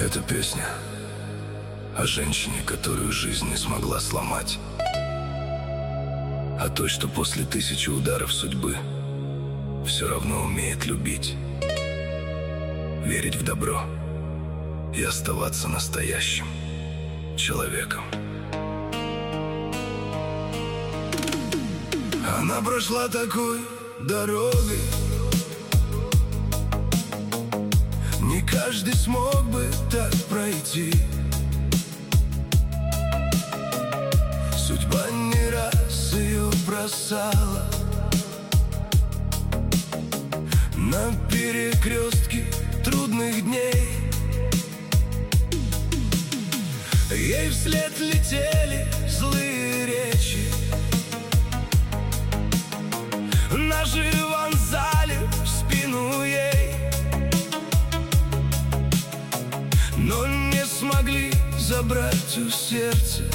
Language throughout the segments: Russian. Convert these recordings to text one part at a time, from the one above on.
Эта песня о женщине, которую жизнь не смогла сломать, о той, что после 1000 ударов судьбы все равно умеет любить, верить в добро и оставаться настоящим человеком. Она прошла такой дорогой, не каждый смог бы так пройти. Судьба не раз ее бросала на перекрестке трудных дней. Ей вслед летели злые речи, ножи вонзали в спину ей, но не смогли забрать у сердца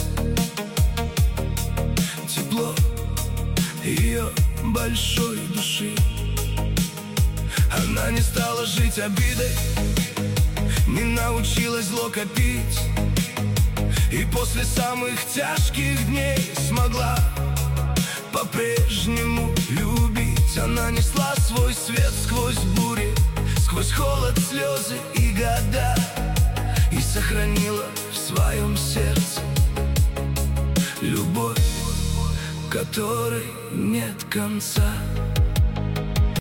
тепло ее большой души. Она не стала жить обидой, не научилась зло копить, и после самых тяжких дней смогла по-прежнему любить. Она несла свой свет сквозь бури, сквозь холод, слезы и года, и сохранила в своем сердце любовь, которой нет конца.